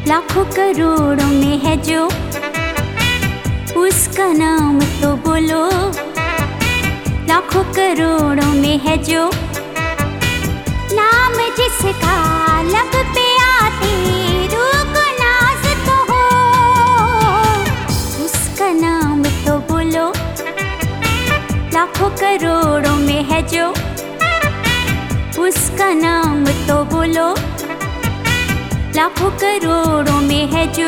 लाखों करोड़ों में है जो, उसका नाम तो बोलो। लाखों करोड़ों में है जो, नाम जिसका लब पे आते रूह को नाज तो हो, उसका नाम तो बोलो। लाखों करोड़ों में है जो, उसका नाम तो बोलो। लाखों करोड़ों में है जो।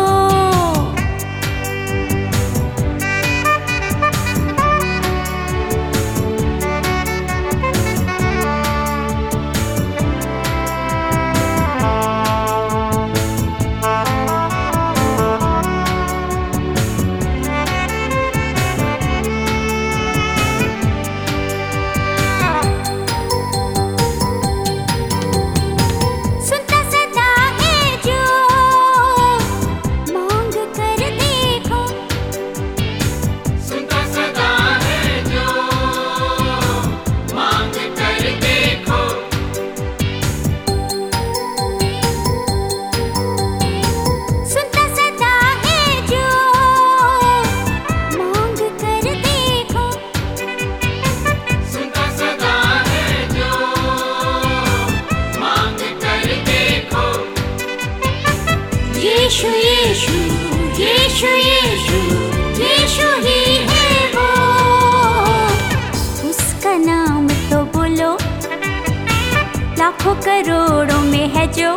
यीशु यीशु यीशु यीशु यीशु ही है वो, उसका नाम तो बोलो। लाखों करोड़ों में है जो,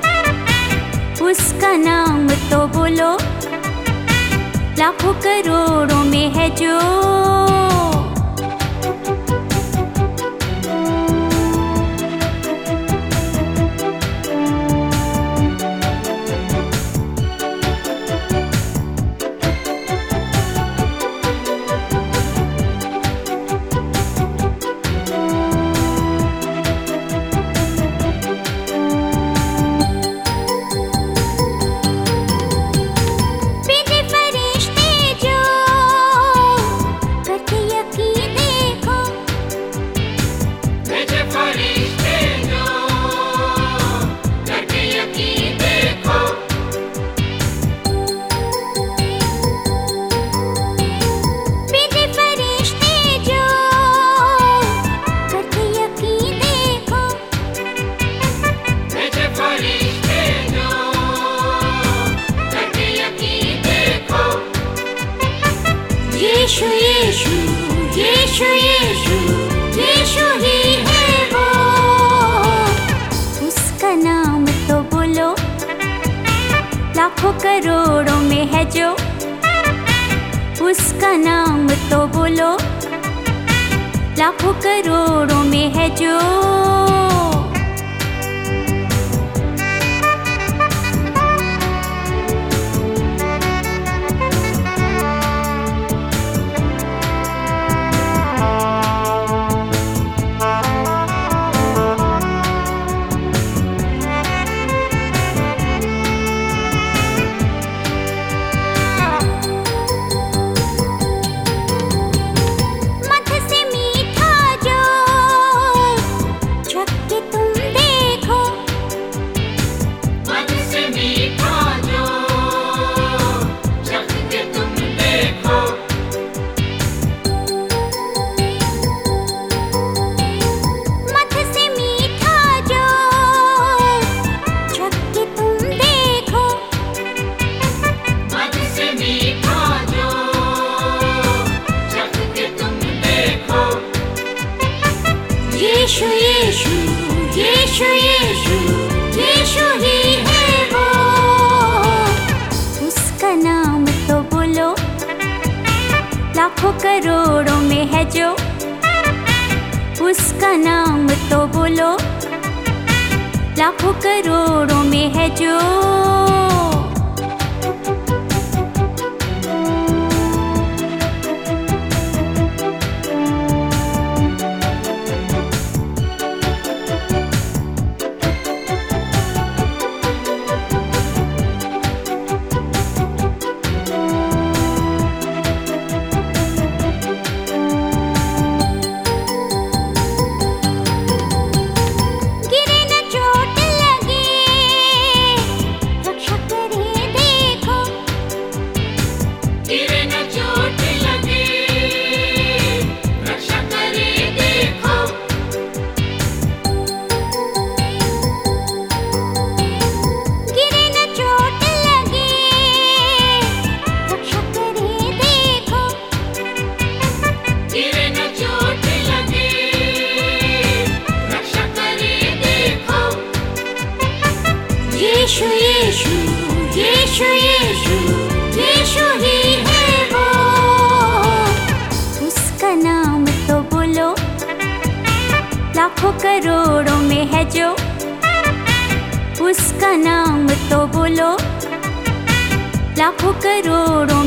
उसका नाम तो बोलो। लाखों करोड़ों में है जो। यीशु यीशु यीशु यीशु यीशु ही है वो, उसका नाम तो बोलो। लाखों करोड़ों में है जो, उसका नाम तो बोलो। लाखों करोड़ों में है जो। यीशु यीशु यीशु यीशु यीशु ही है वो, उसका नाम तो बोलो। लाखों करोड़ों में है जो, उसका नाम तो बोलो। लाखों करोड़ों में है जो। गिरे न चोट लगे, रक्षा चोट लगे, रक्षा करे देखो। गिरे न चोट लगे, रक्षा करे देखो। गिरे न चोट लगे, रक्षा करे देखो। यीशु यीशु यीशु यीशु यीशु ही है वो, उसका नाम तो बोलो, लाखों करोड़ों में है जो। उसका नाम तो बोलो, लाखों करोड़ों